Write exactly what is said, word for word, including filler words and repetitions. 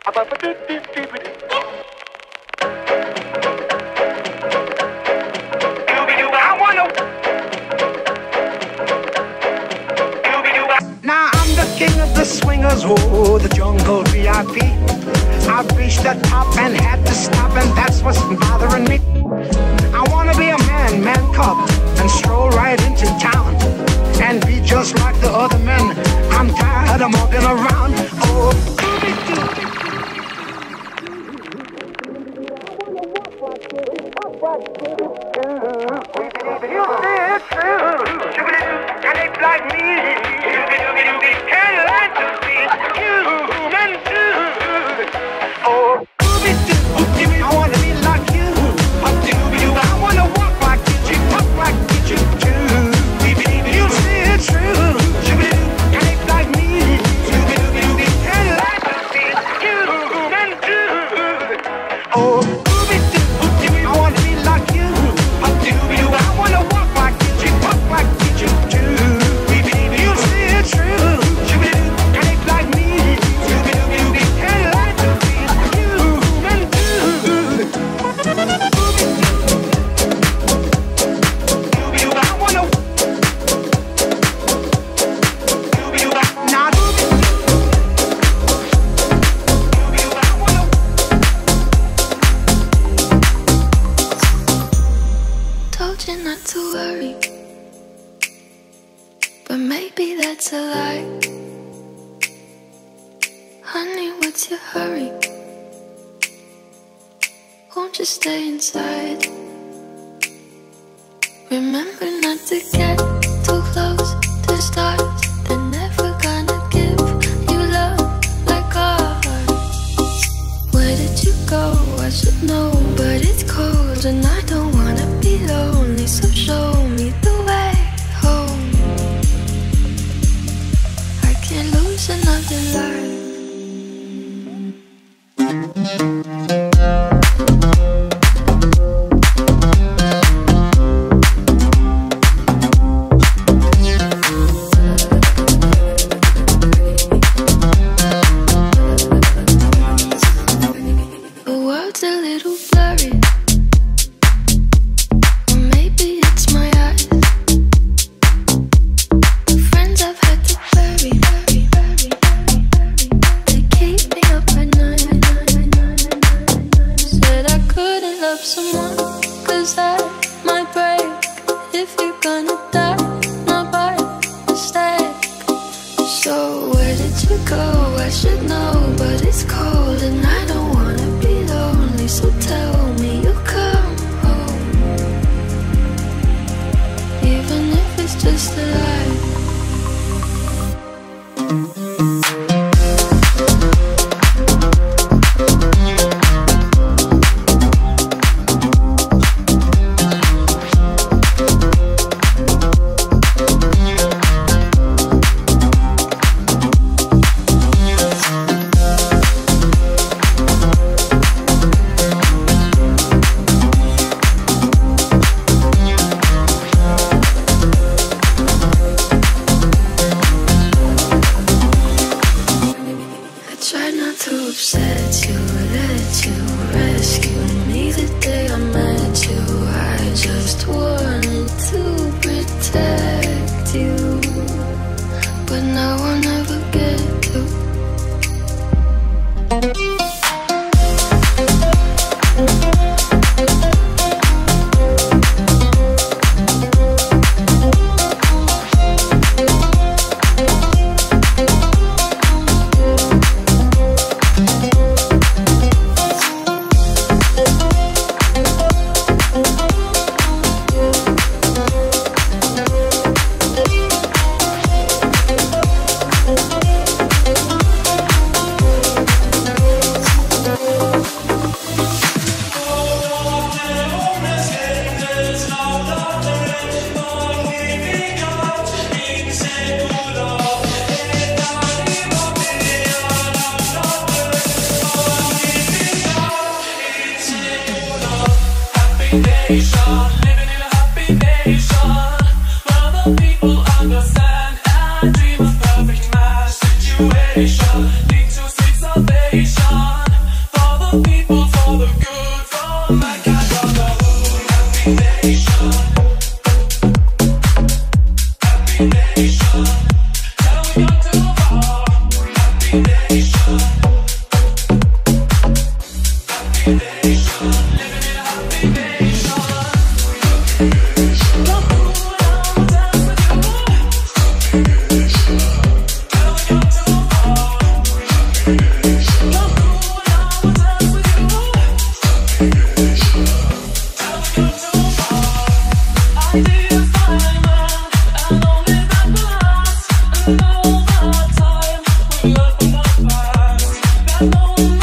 Now I'm the king of the swingers, oh, the jungle V I P. I've reached the top and had to stop, and that's what's bothering me. I wanna be a man, man cub, and stroll right into town, and be just like the other men. I'm tired of walking around. Oh, you see it true, and it's like me. Can't learn to be human too. Oh, I wanna be like you. I wanna walk like you, talk like you too. You see it true, and it's like me. Can't learn to be human too. Oh, I wanna be like you. I wanna walk like you, talk like you too. You see it true, and it's like me. Can't learn to be human too. I wanna now. Told you not to worry, but maybe that's a lie. Honey, what's your hurry? Won't you stay inside? Remember not to get too close to stars. They're never gonna give you love like ours. Where did you go? I should know, but it's cold and I don't wanna be lonely. So show me the way home. I can't lose another life. The world's a little blurry, or maybe it's my eyes. The friends I've had to bury, they keep me up at night. Said I couldn't love someone, cause that might break. If you're gonna die, not by mistake. So where did you go? I should know, but it's cold and I don't wanna be lonely. So tell me you'll come home, even if it's just a lie. I know